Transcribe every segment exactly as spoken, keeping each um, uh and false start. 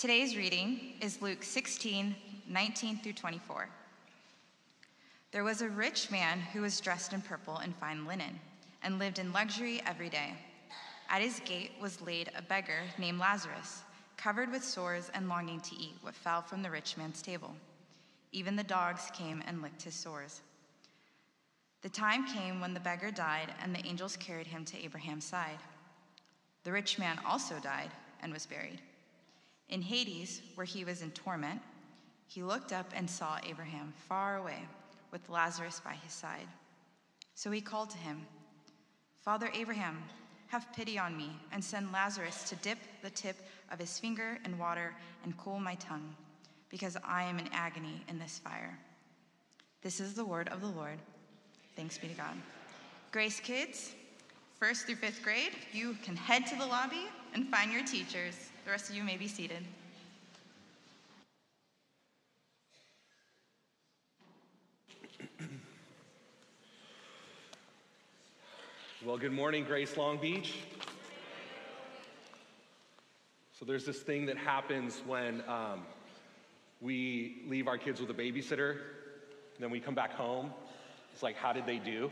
Today's reading is Luke sixteen, nineteen through twenty-four. There was a rich man who was dressed in purple and fine linen and lived in luxury every day. At his gate was laid a beggar named Lazarus, covered with sores and longing to eat what fell from the rich man's table. Even the dogs came and licked his sores. The time came when the beggar died, and the angels carried him to Abraham's side. The rich man also died and was buried. In Hades, where he was in torment, he looked up and saw Abraham far away, with Lazarus by his side. So he called to him, "Father Abraham, have pity on me, and send Lazarus to dip the tip of his finger in water and cool my tongue, because I am in agony in this fire." This is the word of the Lord. Thanks be to God. Grace kids, first through fifth grade, you can head to the lobby and find your teachers. The rest of you may be seated. Well, good morning, Grace Long Beach. So there's this thing that happens when um, we leave our kids with a babysitter, and then we come back home. It's like, how did they do?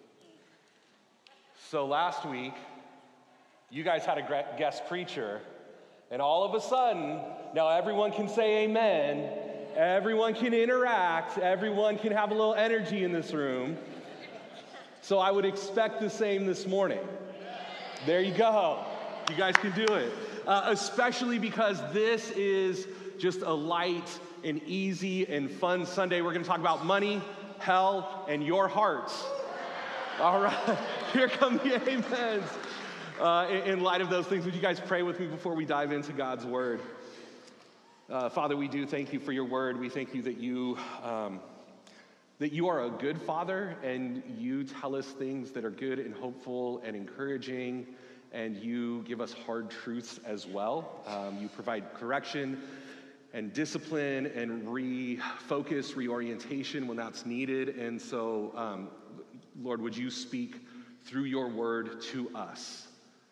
So last week, you guys had a guest preacher, and all of a sudden, now everyone can say amen, everyone can interact, everyone can have a little energy in this room. So I would expect the same this morning. There you go. You guys can do it. Uh, especially because this is just a light and easy and fun Sunday. We're going to talk about money, hell, and your hearts. All right. Here come the amens. Uh, in, in light of those things, would you guys pray with me before we dive into God's word? Uh, Father, we do thank you for your word. We thank you that you... Um, that you are a good father, and you tell us things that are good and hopeful and encouraging, and you give us hard truths as well. Um, you provide correction and discipline and refocus, reorientation when that's needed. And so, um, Lord, would you speak through your word to us?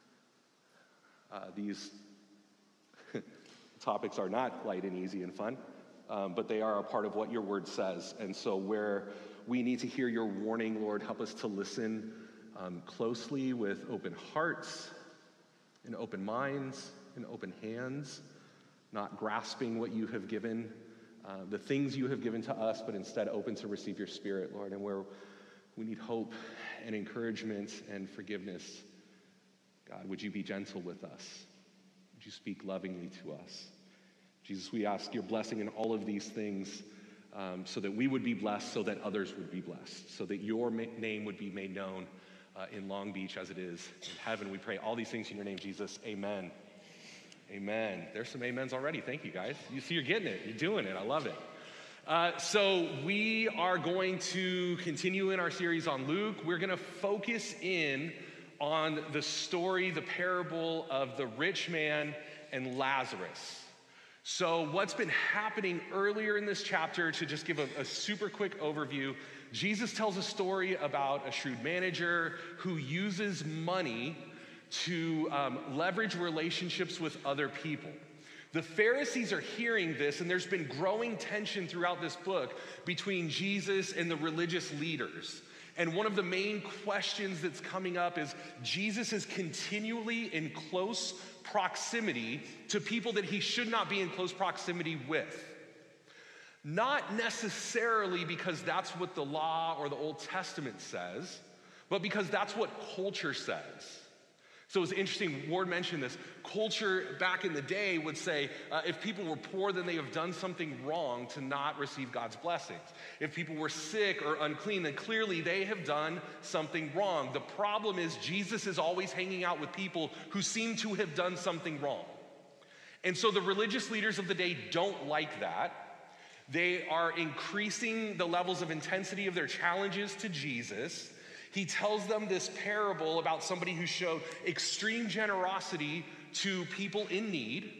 Uh, these topics are not light and easy and fun. Um, but they are a part of what your word says. And so where we need to hear your warning, Lord, help us to listen um, closely with open hearts and open minds and open hands, not grasping what you have given, uh, the things you have given to us, but instead open to receive your spirit, Lord. And where we need hope and encouragement and forgiveness, God, would you be gentle with us? Would you speak lovingly to us? Jesus, we ask your blessing in all of these things um, so that we would be blessed, so that others would be blessed, so that your ma- name would be made known uh, in Long Beach as it is in heaven. We pray all these things in your name, Jesus. Amen. Amen. There's some amens already. Thank you, guys. You see, you're getting it. You're doing it. I love it. Uh, so we are going to continue in our series on Luke. We're going to focus in on the story, the parable of the rich man and Lazarus. So what's been happening earlier in this chapter, to just give a, a super quick overview, Jesus tells a story about a shrewd manager who uses money to um, leverage relationships with other people. The Pharisees are hearing this, and there's been growing tension throughout this book between Jesus and the religious leaders. And one of the main questions that's coming up is Jesus is continually in close proximity to people that he should not be in close proximity with. Not necessarily because that's what the law or the Old Testament says, but because that's what culture says. So it's interesting, Ward mentioned this. Culture back in the day would say, uh, if people were poor, then they have done something wrong to not receive God's blessings. If people were sick or unclean, then clearly they have done something wrong. The problem is Jesus is always hanging out with people who seem to have done something wrong. And so the religious leaders of the day don't like that. They are increasing the levels of intensity of their challenges to Jesus. He tells them this parable about somebody who showed extreme generosity to people in need.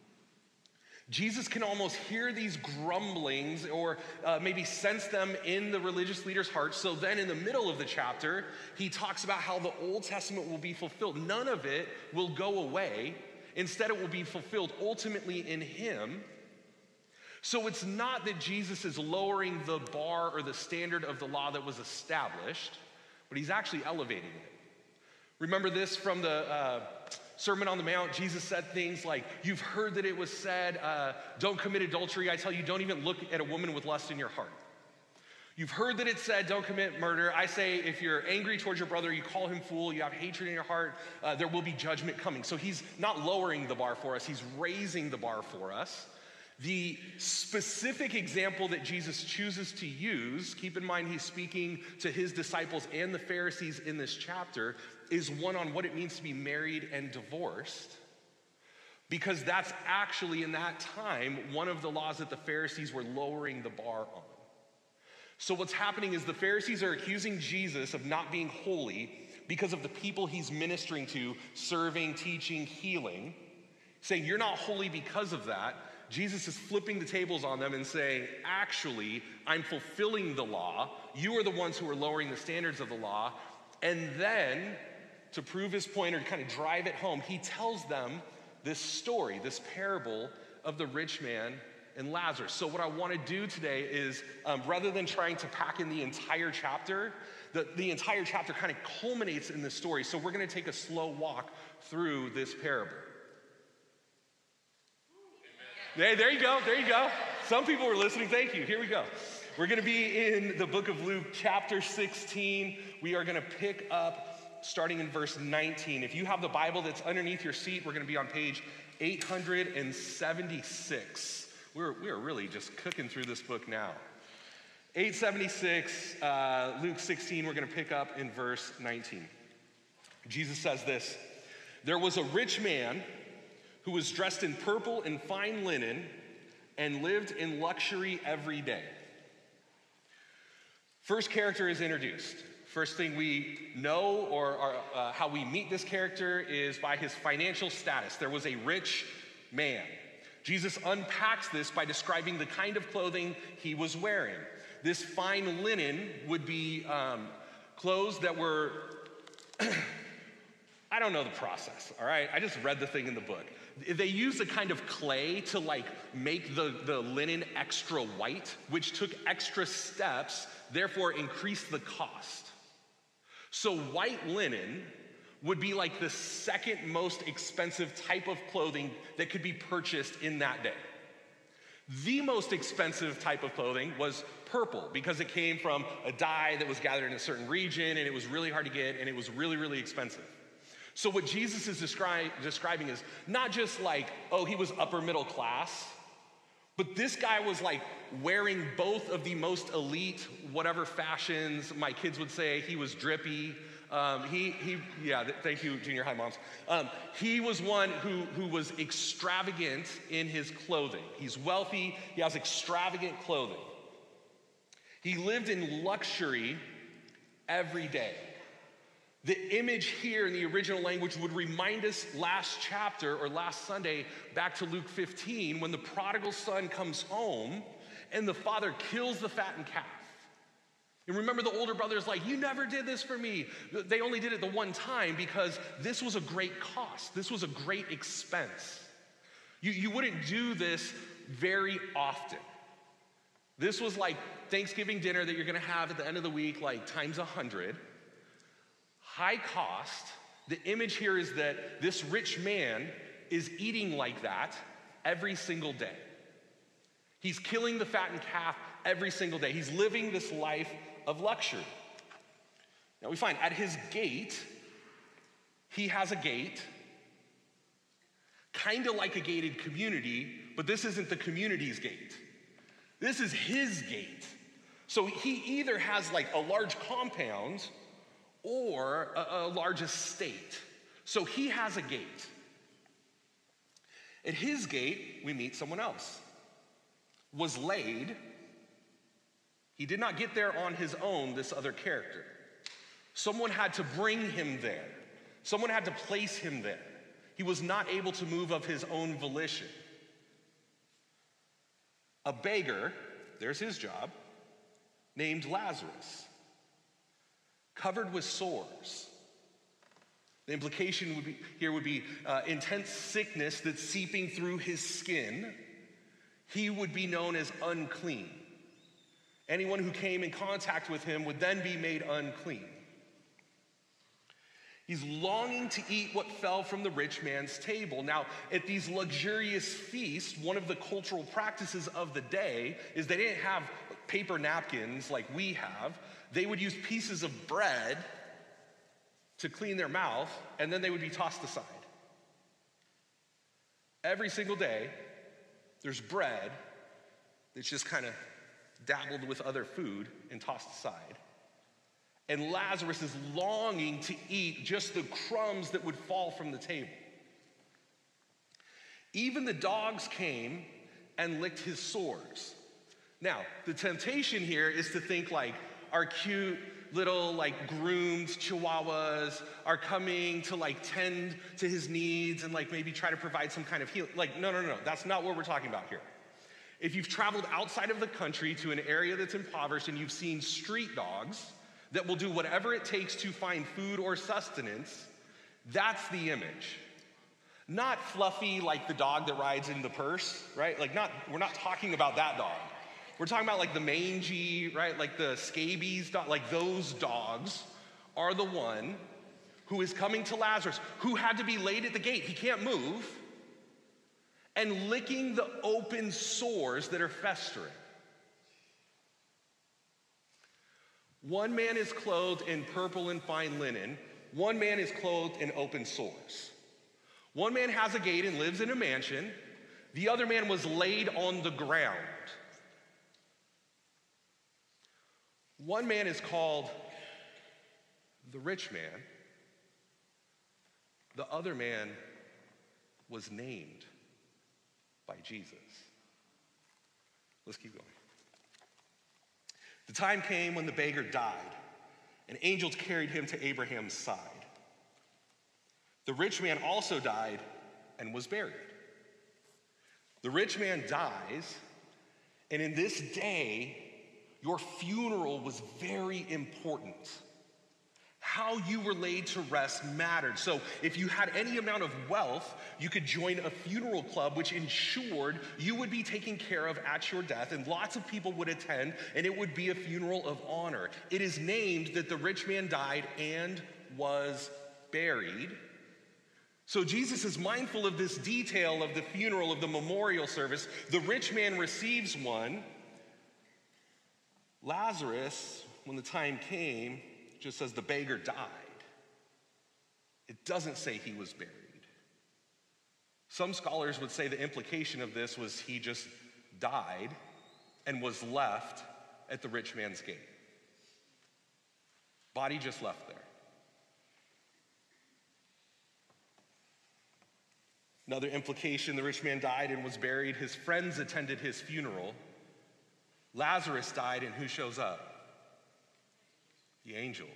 Jesus can almost hear these grumblings or uh, maybe sense them in the religious leaders' hearts. So then in the middle of the chapter, he talks about how the Old Testament will be fulfilled. None of it will go away Instead, it will be fulfilled ultimately in him. So it's not that Jesus is lowering the bar or the standard of the law that was established, but he's actually elevating it. Remember this from the uh, Sermon on the Mount? Jesus said things like, you've heard that it was said, uh, don't commit adultery. I tell you, don't even look at a woman with lust in your heart. You've heard that it said, don't commit murder. I say, if you're angry towards your brother, you call him fool, you have hatred in your heart, uh, there will be judgment coming. So he's not lowering the bar for us, he's raising the bar for us. The specific example that Jesus chooses to use, keep in mind he's speaking to his disciples and the Pharisees in this chapter, is one on what it means to be married and divorced. Because that's actually, in that time, one of the laws that the Pharisees were lowering the bar on. So what's happening is the Pharisees are accusing Jesus of not being holy because of the people he's ministering to, serving, teaching, healing, saying, you're not holy because of that. Jesus is flipping the tables on them and saying, actually, I'm fulfilling the law. You are the ones who are lowering the standards of the law. And then, to prove his point or to kind of drive it home, he tells them this story, this parable of the rich man and Lazarus. So what I want to do today is, um, rather than trying to pack in the entire chapter, the, the entire chapter kind of culminates in this story. So we're going to take a slow walk through this parable. Hey, there you go, there you go. Some people were listening, thank you. Here we go. We're gonna be in the book of Luke, chapter sixteen. We are gonna pick up starting in verse nineteen. If you have the Bible that's underneath your seat, we're gonna be on page eight hundred seventy-six. We're, we're really just cooking through this book now. eight seventy-six, uh, Luke sixteen, we're gonna pick up in verse nineteen. Jesus says this, there was a rich man who was dressed in purple and fine linen and lived in luxury every day. First character is introduced. First thing we know or, or uh, how we meet this character is by his financial status. There was a rich man. Jesus unpacks this by describing the kind of clothing he was wearing. This fine linen would be um, clothes that were, I don't know the process, all right? I just read the thing in the book. They used a kind of clay to like make the, the linen extra white, which took extra steps, therefore increased the cost. So white linen would be like the second most expensive type of clothing that could be purchased in that day. The most expensive type of clothing was purple because it came from a dye that was gathered in a certain region and it was really hard to get and it was really, really expensive. So what Jesus is descri- describing is not just like, oh, he was upper middle class, but this guy was like wearing both of the most elite, whatever fashions, my kids would say. He was drippy. Um, he, he, yeah, th- thank you, junior high moms. Um, he was one who, who was extravagant in his clothing. He's wealthy, he has extravagant clothing. He lived in luxury every day. The image here in the original language would remind us last chapter or last Sunday back to Luke fifteen when the prodigal son comes home and the father kills the fattened calf. And remember the older brother's like, you never did this for me. They only did it the one time because this was a great cost. This was a great expense. You, you wouldn't do this very often. This was like Thanksgiving dinner that you're gonna have at the end of the week, like times a hundred. High cost. The image here is that this rich man is eating like that every single day. He's killing the fattened calf every single day. He's living this life of luxury. Now we find at his gate, he has a gate, kind of like a gated community, but this isn't the community's gate. This is his gate. So he either has like a large compound or a, a large estate. So he has a gate. At his gate, we meet someone else. Was laid. He did not get there on his own, this other character. Someone had to bring him there. Someone had to place him there. He was not able to move of his own volition. A beggar, there's his job, named Lazarus, covered with sores, The implication would be, here would be uh, intense sickness that's seeping through his skin. He would be known as unclean. Anyone who came in contact with him would then be made unclean. He's longing to eat what fell from the rich man's table. Now, at these luxurious feasts, one of the cultural practices of the day is they didn't have paper napkins like we have. They would use pieces of bread to clean their mouth, and then they would be tossed aside. Every single day, there's bread that's just kind of dabbled with other food and tossed aside. And Lazarus is longing to eat just the crumbs that would fall from the table. Even the dogs came and licked his sores. Now, the temptation here is to think like our cute little like groomed chihuahuas are coming to like tend to his needs and like maybe try to provide some kind of healing. Like, no, no, no, that's not what we're talking about here. If you've traveled outside of the country to an area that's impoverished and you've seen street dogs that will do whatever it takes to find food or sustenance, that's the image. Not fluffy like the dog that rides in the purse, right? Like not, we're not talking about that dog. We're talking about like the mangy, right? Like the scabies dog, like those dogs are the one who is coming to Lazarus, who had to be laid at the gate. He can't move, and licking the open sores that are festering. One man is clothed in purple and fine linen. One man is clothed in open sores. One man has a gate and lives in a mansion. The other man was laid on the ground. One man is called the rich man. The other man was named by Jesus. Let's keep going. The time came when the beggar died, and angels carried him to Abraham's side. The rich man also died and was buried. The rich man dies, and in this day, your funeral was very important. How you were laid to rest mattered. So if you had any amount of wealth, you could join a funeral club, which ensured you would be taken care of at your death, and lots of people would attend, and it would be a funeral of honor. It is named that the rich man died and was buried. So Jesus is mindful of this detail of the funeral, of the memorial service. The rich man receives one. Lazarus, when the time came, just says the beggar died. It doesn't say he was buried. Some scholars would say the implication of this was he just died and was left at the rich man's gate. Body just left there. Another implication, the rich man died and was buried. His friends attended his funeral. Lazarus died, and who shows up? The angels.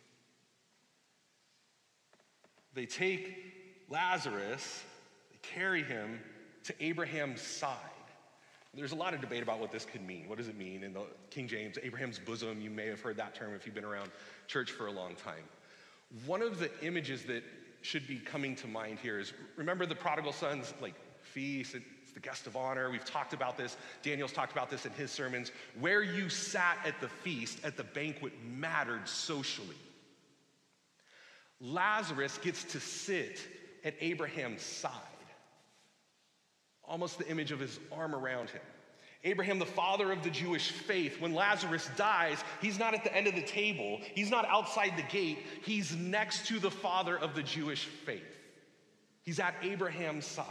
They take Lazarus, they carry him to Abraham's side. There's a lot of debate about what this could mean. What does it mean? In the King James, Abraham's bosom, you may have heard that term if you've been around church for a long time. One of the images that should be coming to mind here is, remember the prodigal son's like feast, it's the guest of honor. We've talked about this. Daniel's talked about this in his sermons. Where you sat at the feast, at the banquet, mattered socially. Lazarus gets to sit at Abraham's side. Almost the image of his arm around him. Abraham, the father of the Jewish faith, when Lazarus dies, he's not at the end of the table. He's not outside the gate. He's next to the father of the Jewish faith. He's at Abraham's side.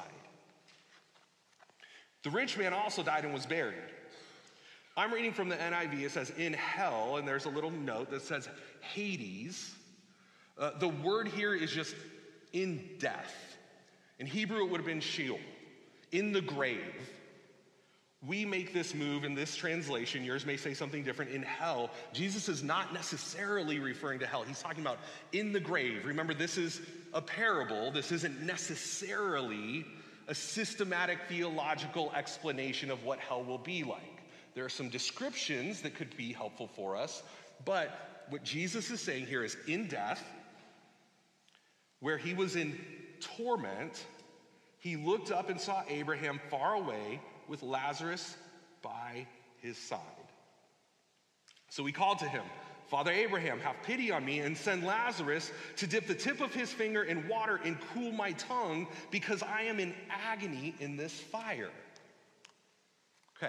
The rich man also died and was buried. I'm reading from the N I V. It says, in hell, and there's a little note that says Hades. Uh, the word here is just in death. In Hebrew, it would have been Sheol, in the grave. We make this move in this translation. Yours may say something different. In hell, Jesus is not necessarily referring to hell. He's talking about in the grave. Remember, this is a parable. This isn't necessarily a systematic theological explanation of what hell will be like. There are some descriptions that could be helpful for us, but what Jesus is saying here is in death, where he was in torment, he looked up and saw Abraham far away with Lazarus by his side. So he called to him, "Father Abraham, have pity on me and send Lazarus to dip the tip of his finger in water and cool my tongue, because I am in agony in this fire." Okay.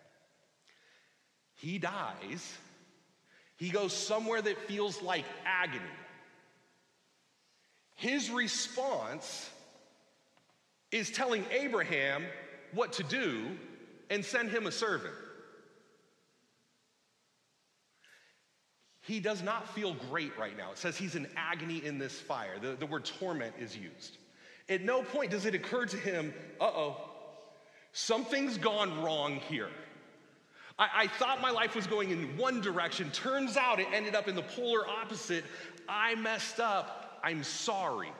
He dies. He goes somewhere that feels like agony. His response is telling Abraham what to do and send him a servant. He does not feel great right now. It says he's in agony in this fire. The, the word torment is used. At no point does it occur to him, uh-oh, something's gone wrong here. I, I thought my life was going in one direction. Turns out it ended up in the polar opposite. I messed up. I'm sorry.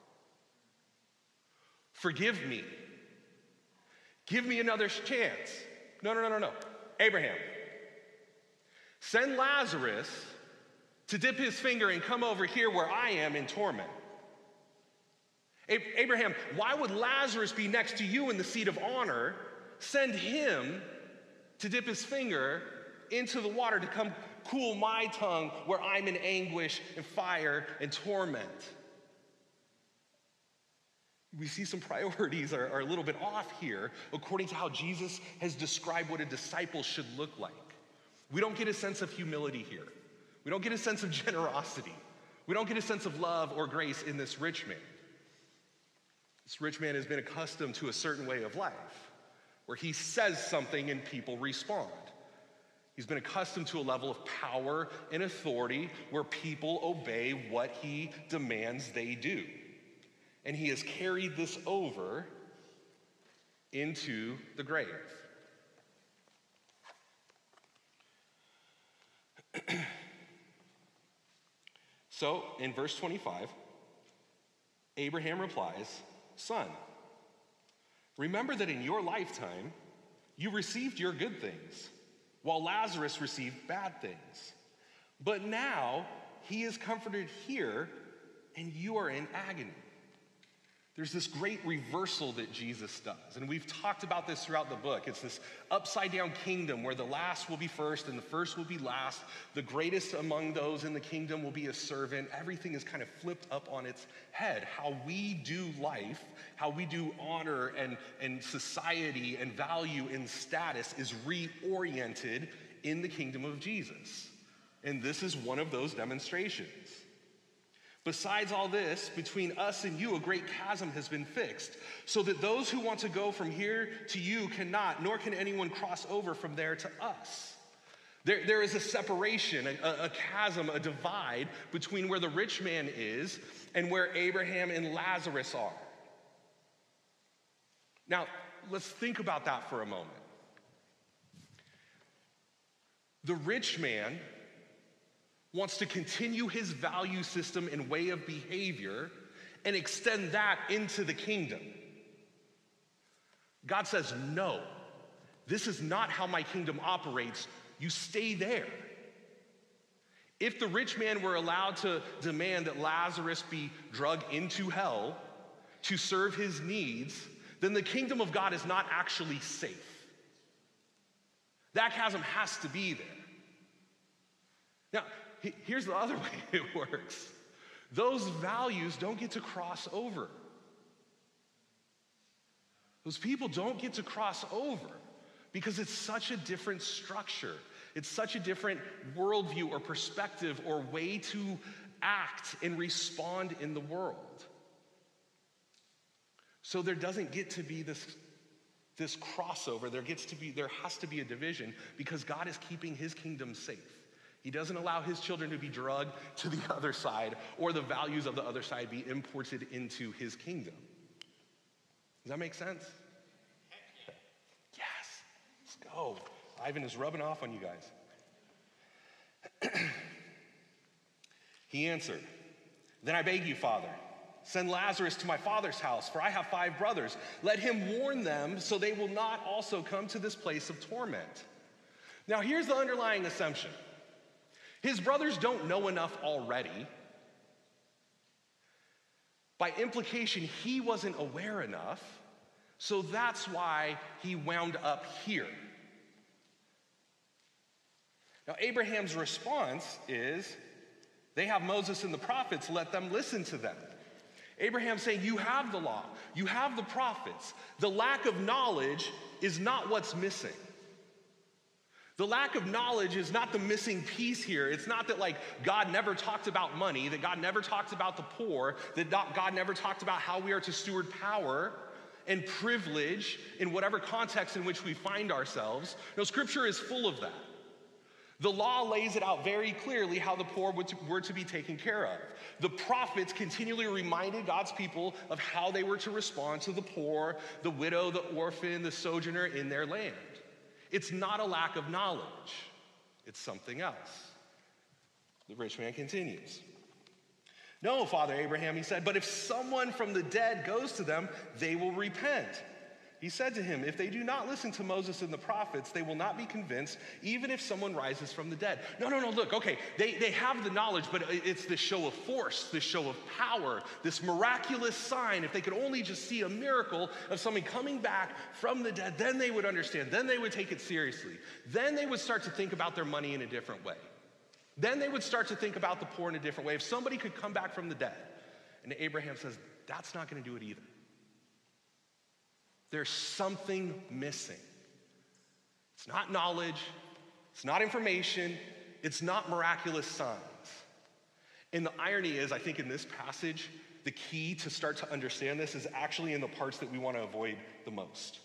Forgive me. Give me another chance. No, no, no, no, no. Abraham, send Lazarus to dip his finger and come over here where I am in torment. Abraham, why would Lazarus be next to you in the seat of honor? Send him to dip his finger into the water to come cool my tongue where I'm in anguish and fire and torment. We see some priorities are, are a little bit off here according to how Jesus has described what a disciple should look like. We don't get a sense of humility here. We don't get a sense of generosity. We don't get a sense of love or grace in this rich man. This rich man has been accustomed to a certain way of life where he says something and people respond. He's been accustomed to a level of power and authority where people obey what he demands they do. And he has carried this over into the grave. So, in verse twenty-five, Abraham replies, "Son, remember that in your lifetime you received your good things, while Lazarus received bad things. But now he is comforted here, and you are in agony." There's this great reversal that Jesus does. And we've talked about this throughout the book. It's this upside down kingdom where the last will be first and the first will be last. The greatest among those in the kingdom will be a servant. Everything is kind of flipped up on its head. How we do life, how we do honor and, and society and value and status is reoriented in the kingdom of Jesus. And this is one of those demonstrations. Besides all this, between us and you, a great chasm has been fixed, so that those who want to go from here to you cannot, nor can anyone cross over from there to us. There, there is a separation, a, a chasm, a divide between where the rich man is and where Abraham and Lazarus are. Now, let's think about that for a moment. The rich man wants to continue his value system and way of behavior and extend that into the kingdom. God says, no, this is not how my kingdom operates. You stay there. If the rich man were allowed to demand that Lazarus be dragged into hell to serve his needs, then the kingdom of God is not actually safe. That chasm has to be there. Now, here's the other way it works. Those values don't get to cross over. Those people don't get to cross over because it's such a different structure. It's such a different worldview or perspective or way to act and respond in the world. So there doesn't get to be this, this crossover. There gets to be, there has to be a division because God is keeping his kingdom safe. He doesn't allow his children to be drugged to the other side or the values of the other side be imported into his kingdom. Does that make sense? Yes. Let's go. Ivan is rubbing off on you guys. He answered, "Then I beg you, Father, send Lazarus to my father's house, for I have five brothers. Let him warn them so they will not also come to this place of torment." Now here's the underlying assumption. His brothers don't know enough already. By implication, he wasn't aware enough, so that's why he wound up here. Now, Abraham's response is, they have Moses and the prophets, let them listen to them. Abraham's saying, you have the law, you have the prophets. The lack of knowledge is not what's missing. The lack of knowledge is not the missing piece here. It's not that like God never talked about money, that God never talked about the poor, that God never talked about how we are to steward power and privilege in whatever context in which we find ourselves. No, Scripture is full of that. The law lays it out very clearly how the poor were to be taken care of. The prophets continually reminded God's people of how they were to respond to the poor, the widow, the orphan, the sojourner in their land. It's not a lack of knowledge. It's something else. The rich man continues. No, Father Abraham, he said, but if someone from the dead goes to them, they will repent. He said to him, if they do not listen to Moses and the prophets, they will not be convinced, even if someone rises from the dead. No, no, no, look, okay, they, they have the knowledge, but it's this show of force, this show of power, this miraculous sign. If they could only just see a miracle of somebody coming back from the dead, then they would understand. Then they would take it seriously. Then they would start to think about their money in a different way. Then they would start to think about the poor in a different way. If somebody could come back from the dead. And Abraham says, that's not going to do it either. There's something missing. It's not knowledge, it's not information, it's not miraculous signs. And the irony is, I think in this passage, the key to start to understand this is actually in the parts that we want to avoid the most.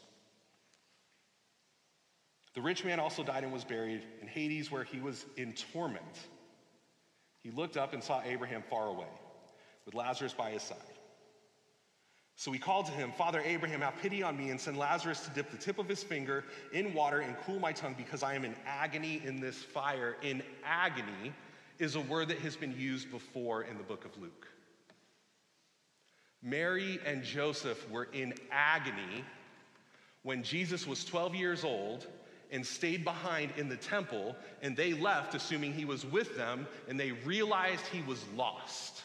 The rich man also died and was buried in Hades, where he was in torment. He looked up and saw Abraham far away, with Lazarus by his side. So he called to him, Father Abraham, have pity on me and send Lazarus to dip the tip of his finger in water and cool my tongue, because I am in agony in this fire. In agony is a word that has been used before in the book of Luke. Mary and Joseph were in agony when Jesus was twelve years old and stayed behind in the temple, and they left assuming he was with them, and they realized he was lost.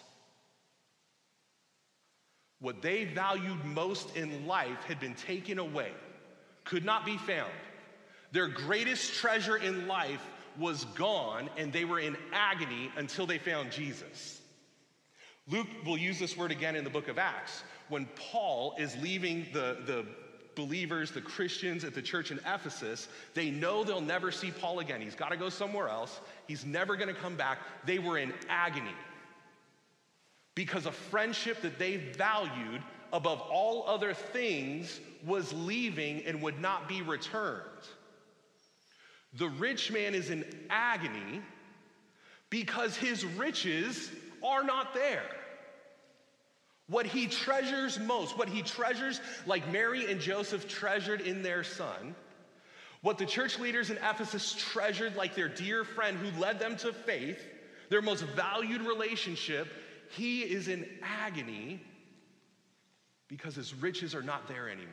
What they valued most in life had been taken away, could not be found. Their greatest treasure in life was gone, and they were in agony until they found Jesus. Luke will use this word again in the book of Acts, when Paul is leaving the, the believers, the Christians at the church in Ephesus. They know they'll never see Paul again. He's got to go somewhere else. He's never going to come back. They were in agony, because a friendship that they valued above all other things was leaving and would not be returned. The rich man is in agony because his riches are not there. What he treasures most, what he treasures like Mary and Joseph treasured in their son, what the church leaders in Ephesus treasured like their dear friend who led them to faith, their most valued relationship, he is in agony because his riches are not there anymore.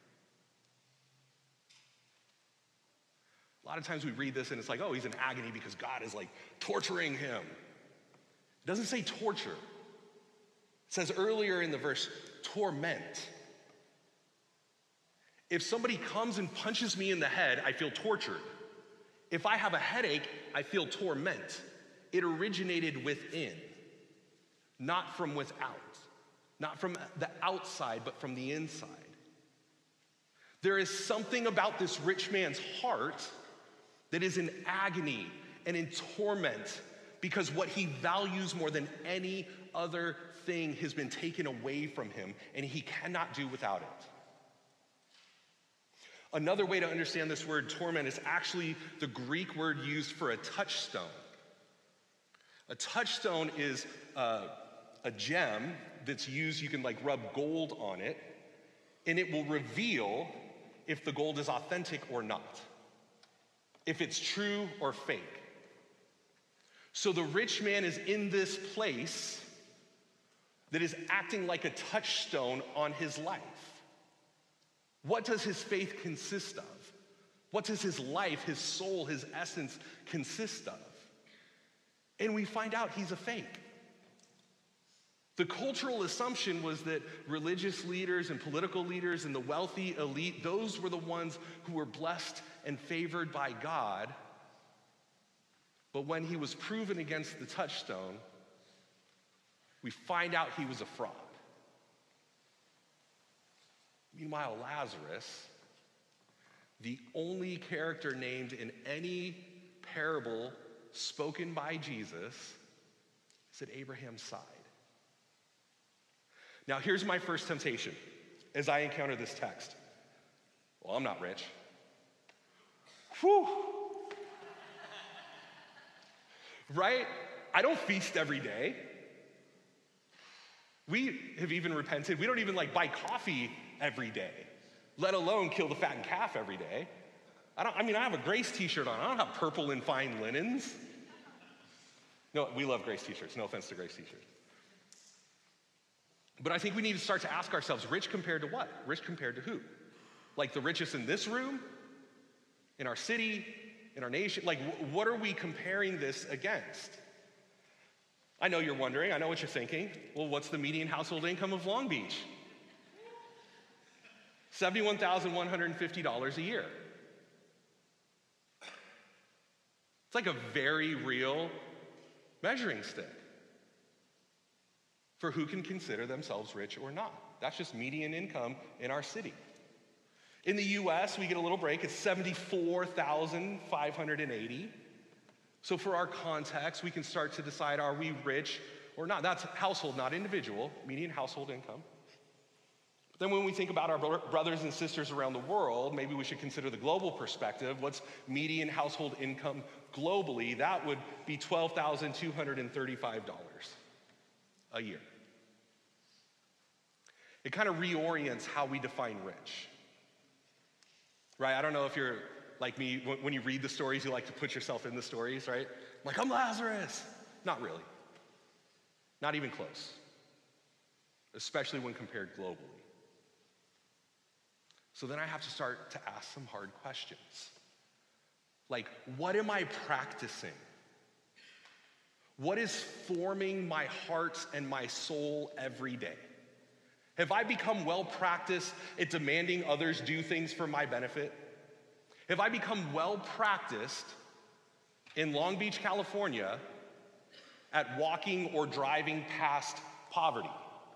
A lot of times we read this and it's like, oh, he's in agony because God is like torturing him. It doesn't say torture. It says earlier in the verse, torment. If somebody comes and punches me in the head, I feel tortured. If I have a headache, I feel torment. It originated within. Not from without, not from the outside, but from the inside. There is something about this rich man's heart that is in agony and in torment because what he values more than any other thing has been taken away from him, and he cannot do without it. Another way to understand this word torment is actually the Greek word used for a touchstone. A touchstone is uh, a gem that's used, you can like rub gold on it, and it will reveal if the gold is authentic or not, if it's true or fake. So the rich man is in this place that is acting like a touchstone on his life. What does his faith consist of? What does his life, his soul, his essence consist of? And we find out he's a fake. The cultural assumption was that religious leaders and political leaders and the wealthy elite, those were the ones who were blessed and favored by God. But when he was proven against the touchstone, we find out he was a fraud. Meanwhile, Lazarus, the only character named in any parable spoken by Jesus, is at Abraham's side. Now, here's my first temptation as I encounter this text. Well, I'm not rich. Whew. Right? I don't feast every day. We have even repented. We don't even like buy coffee every day, let alone kill the fattened calf every day. I don't, I mean, I have a Grace t-shirt on. I don't have purple and fine linens. No, we love Grace t-shirts. No offense to Grace t-shirts. But I think we need to start to ask ourselves, rich compared to what? Rich compared to who? Like the richest in this room? In our city? In our nation? Like, what are we comparing this against? I know you're wondering. I know what you're thinking. Well, what's the median household income of Long Beach? seventy-one thousand one hundred fifty dollars a year. It's like a very real measuring stick for who can consider themselves rich or not. That's just median income in our city. In the U S, we get a little break. It's seventy-four thousand five hundred eighty. So for our context, we can start to decide, are we rich or not? That's household, not individual, median household income. But then when we think about our bro- brothers and sisters around the world, maybe we should consider the global perspective. What's median household income globally? That would be twelve thousand two hundred thirty-five dollars a year. It kind of reorients how we define rich. Right? I don't know if you're like me, when you read the stories, you like to put yourself in the stories, right? Like, I'm Lazarus. Not really. Not even close. Especially when compared globally. So then I have to start to ask some hard questions. Like, what am I practicing? What is forming my heart and my soul every day? Have I become well practiced at demanding others do things for my benefit? Have I become well practiced in Long Beach, California, at walking or driving past poverty?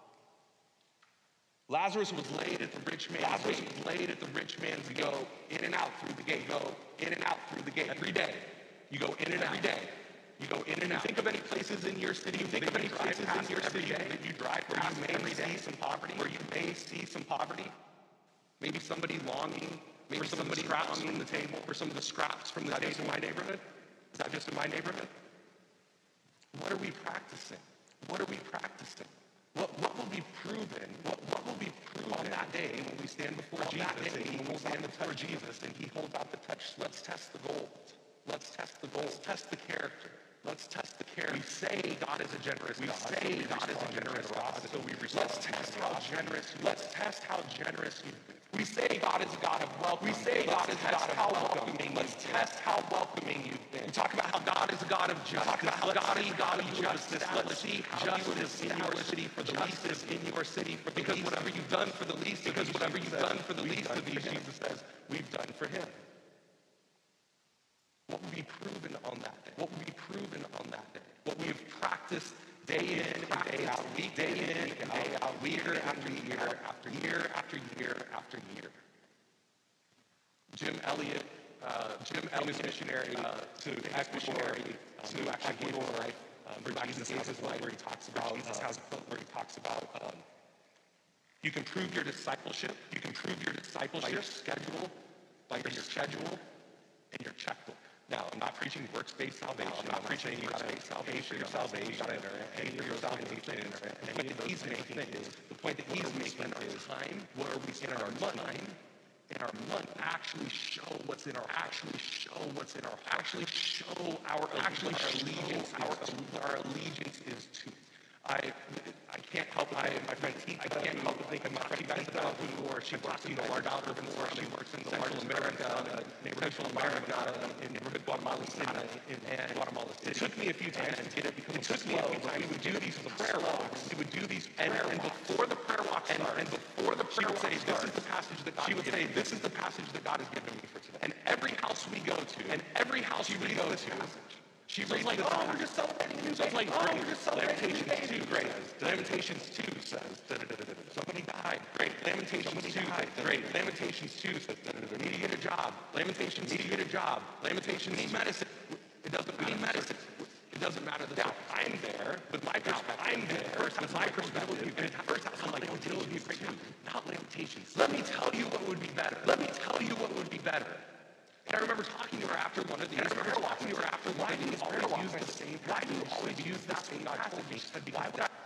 Lazarus was laid at the rich man's Lazarus was laid at the rich man's gate. Go in and out through the gate. Go in and out through the gate every day. You go in and out every day. You go in and out. Think of any places in your city. Think of any places in your city that you drive where you may see some poverty. Where you may see some poverty. Maybe somebody longing. Maybe some of the scraps from the table. Or some of the scraps from the table. Is that just in my neighborhood? Is that just in my neighborhood? What are we practicing? What are we practicing? What, what will be proven? What, what will be proven on that day when we stand before on Jesus? That day, when we stand before Jesus and he holds out the touch. Let's test the gold. Let's test the gold. Let's test the character. Let's test the character. We say God is a generous we God. We say God is a generous God. So we respond. Let's test how generous. Let's test how generous you've been. We say God is a God of welcome. We say God is a God of how welcoming. Let's test how welcoming you've been. We talk about how God is a God of justice. Talk about how God is a God of justice. Let's see justice in your city for the least in your city for because whatever you've done for the least because whatever you've done for the least of these, Jesus says, we've done for him. What will be proven on that day? What will be proven on that day? What we have practiced day in and day out, week day in and day out, year after year after year after year after year. Jim Elliot, uh, Jim Elliot's missionary uh, to missionary to actually gave his life um, for Jesus has his life where he talks about Jesus has a quote where he talks about um, you can prove your discipleship. You can prove your discipleship by your schedule, by your schedule, and your checkbook. Now, I'm not preaching works-based salvation. I'm not preaching works-based salvation. Your salvation, and your salvation. And the point that he's making is the point that he's making is time where we spend our money and our money actually show what's in our actually show what's in our actually show our actually allegiance our our allegiance is to. I I can't help but think of my friend Tika. I can't help but think of my friend Tika, who or she works, you know, large dollar before she works in Central America, Central America, in neighborhood Guatemala City, and Guatemala City. It took me a few times to get it because it took me a few times. We would do these prayer walks. We would do these prayer walks. And before the prayer walk started, and before the prayer walk started, this is the passage that God. She would say, "This is the passage that God has given me for today." And every house we go to, and every house we go to. She was like, oh, we're just celebrating a new day. I was like, oh, we're just celebrating Lamentations two, great. Lamentations two says, da-da-da-da-da. Somebody died, great. Lamentations two died, great. Lamentations two says, da-da-da-da. Need to get a job. Lamentations, need to get a job. Lamentations, need medicine. It doesn't matter. medicine. It doesn't matter. The doubt. I'm there with my perspective. I'm there with my perspective. And at first, I'm like, Lamentations two, not Lamentations. Let me tell you what would be better. Let me tell you what would be better. And I remember talking to her after one of these. I remember talking to her after why do you always use the same? Why do you always use that same God told me? She said, why would I?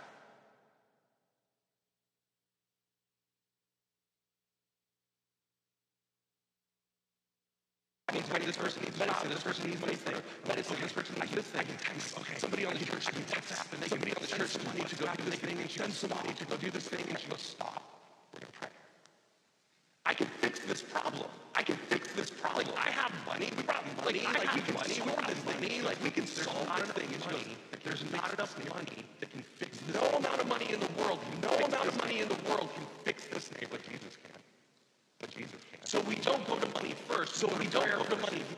Needs money, this person needs medicine, this person needs medicine, medicine, this person needs this thing. I can text, okay, somebody on the church, I can text and they somebody on the church money to go do this thing, and she sends somebody to go do this thing, and she goes, stop, we're gonna pray. I can fix this problem. I can fix this problem. I have money. We brought money. Like, I have money. We brought money. Like, we can solve this thing. And she goes, there's not enough money that can fix this. No amount of money in the world, no amount of money in the world can fix this thing, but Jesus can. But Jesus can. So we don't go to money first. So we don't go to money first.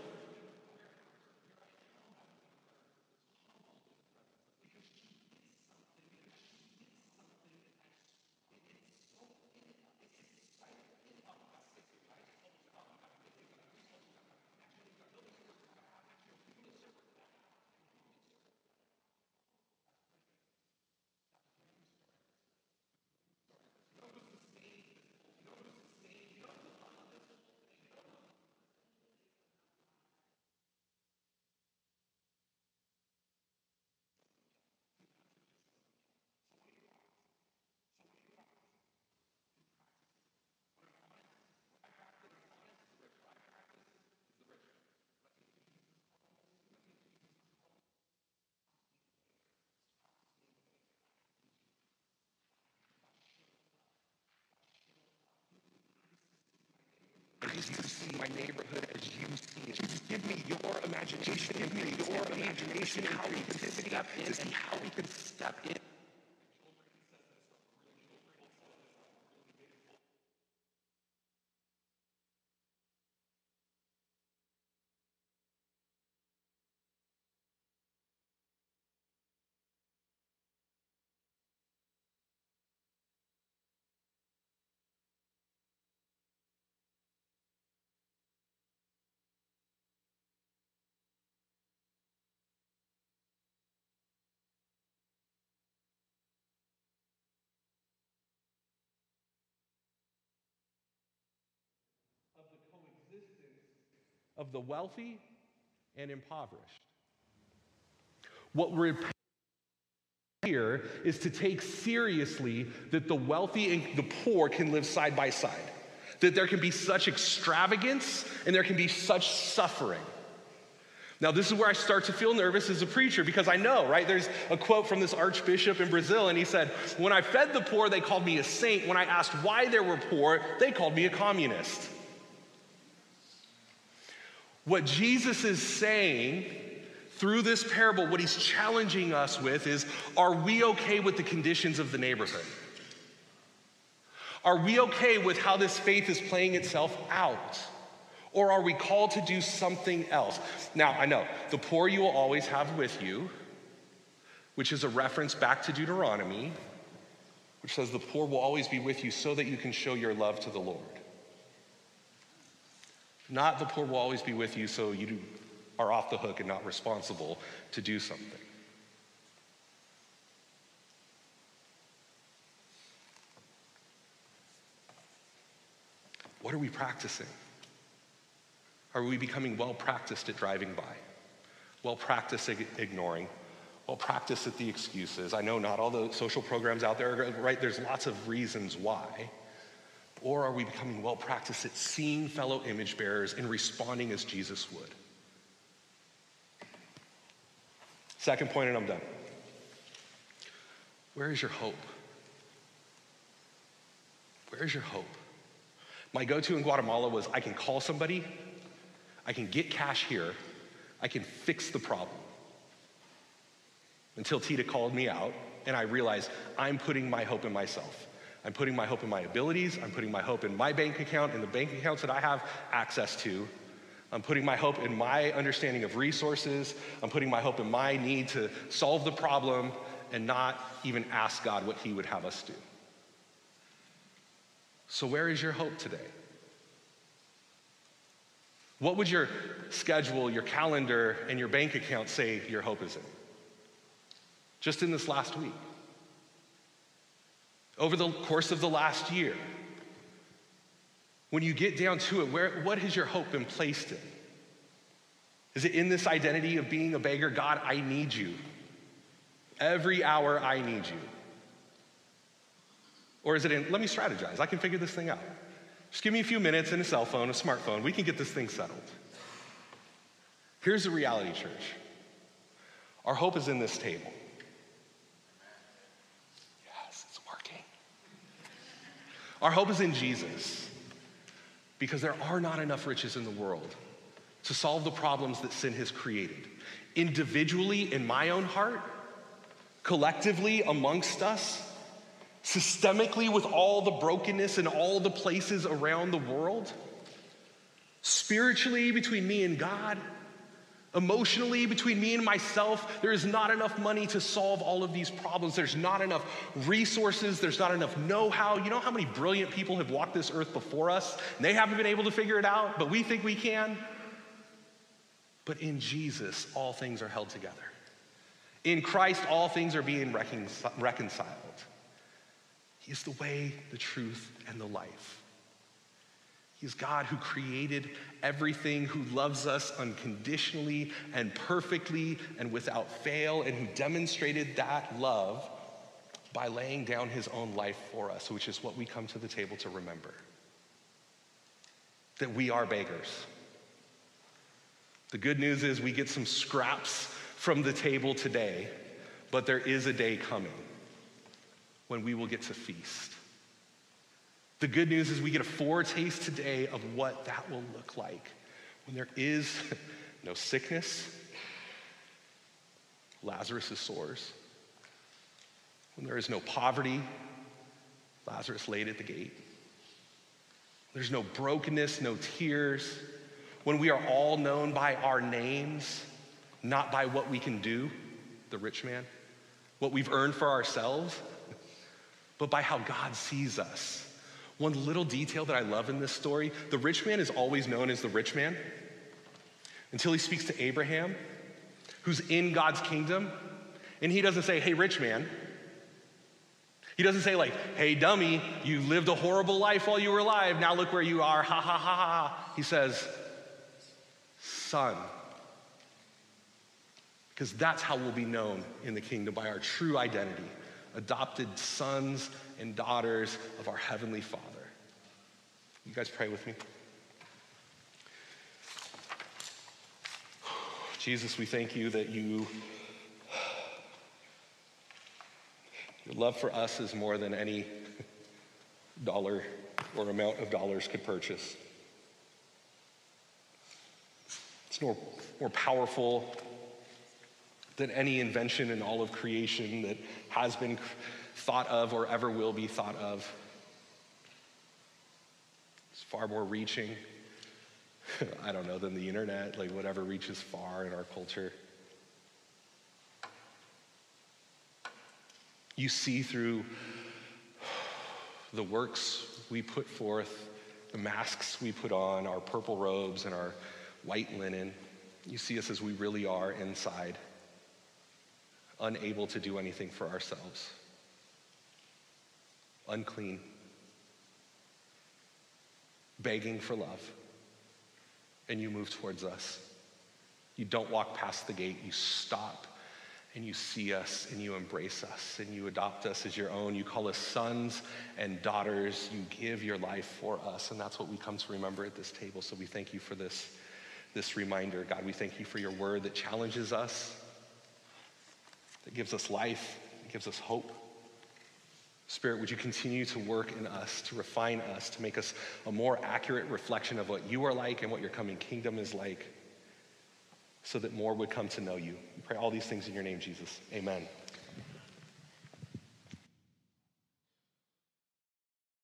As you see my neighborhood as you see it. Just give me your imagination. Give me your imagination how we can step in and how we can step in. Of the coexistence of the wealthy and impoverished. What we're here is to take seriously that the wealthy and the poor can live side by side, that there can be such extravagance and there can be such suffering. Now, this is where I start to feel nervous as a preacher because I know, right? There's a quote from this archbishop in Brazil, and he said, when I fed the poor, they called me a saint. When I asked why they were poor, they called me a communist. What Jesus is saying through this parable, what he's challenging us with is, are we okay with the conditions of the neighborhood? Are we okay with how this faith is playing itself out? Or are we called to do something else? Now, I know, the poor you will always have with you, which is a reference back to Deuteronomy, which says the poor will always be with you so that you can show your love to the Lord. Not the poor will always be with you so you are off the hook and not responsible to do something. What are we practicing? Are we becoming well practiced at driving by? Well practiced at ignoring? Well practiced at the excuses? I know not all the social programs out there, right? There's lots of reasons why. Or are we becoming well practiced at seeing fellow image bearers and responding as Jesus would? Second point, and I'm done. Where is your hope? Where is your hope? My go-to in Guatemala was I can call somebody, I can get cash here, I can fix the problem. Until Tita called me out and I realized I'm putting my hope in myself. I'm putting my hope in my abilities, I'm putting my hope in my bank account and the bank accounts that I have access to. I'm putting my hope in my understanding of resources. I'm putting my hope in my need to solve the problem and not even ask God what he would have us do. So where is your hope today? What would your schedule, your calendar, and your bank account say your hope is in? Just in this last week. Over the course of the last year. When you get down to it, where, what has your hope been placed in? Is it in this identity of being a beggar? God, I need you. Every hour I need you. Or is it in, let me strategize, I can figure this thing out. Just give me a few minutes and a cell phone, a smartphone, we can get this thing settled. Here's the reality, church. Our hope is in this table. Yes, it's working. Our hope is in Jesus, because there are not enough riches in the world to solve the problems that sin has created. Individually in my own heart, collectively amongst us, systemically with all the brokenness in all the places around the world, spiritually between me and God, emotionally between me and myself, there is not enough money to solve all of these problems. There's not enough resources. There's not enough know-how. You know how many brilliant people have walked this earth before us and they haven't been able to figure it out, but we think we can? But in Jesus, all things are held together. In Christ, all things are being recon- reconciled. He is the way, the truth, and the life. He is God who created everything, who loves us unconditionally and perfectly and without fail, and who demonstrated that love by laying down his own life for us, which is what we come to the table to remember. That we are beggars. The good news is we get some scraps from the table today, but there is a day coming when we will get to feast. The good news is we get a foretaste today of what that will look like when there is no sickness, Lazarus' sores, when there is no poverty, Lazarus laid at the gate. There's no brokenness, no tears, when we are all known by our names, not by what we can do, the rich man, what we've earned for ourselves, but by how God sees us. One little detail that I love in this story, the rich man is always known as the rich man until he speaks to Abraham, who's in God's kingdom, and he doesn't say, hey, rich man. He doesn't say like, hey, dummy, you lived a horrible life while you were alive, now look where you are, ha, ha, ha, ha. He says, son. Because that's how we'll be known in the kingdom, by our true identity. Adopted sons and daughters of our Heavenly Father. You guys pray with me? Jesus, we thank you that you, your love for us is more than any dollar or amount of dollars could purchase. It's more, more powerful than any invention in all of creation that has been thought of or ever will be thought of. It's far more reaching, I don't know, than the internet, like whatever reaches far in our culture. You see through the works we put forth, the masks we put on, our purple robes and our white linen. You see us as we really are inside, unable to do anything for ourselves, unclean, begging for love, and you move towards us. You don't walk past the gate, you stop and you see us and you embrace us and you adopt us as your own. You call us sons and daughters. You give your life for us, and that's what we come to remember at this table. So we thank you for this, this reminder. God, we thank you for your word that challenges us, that gives us life, that gives us hope. Spirit, would you continue to work in us, to refine us, to make us a more accurate reflection of what you are like and what your coming kingdom is like, so that more would come to know you. We pray all these things in your name, Jesus. Amen.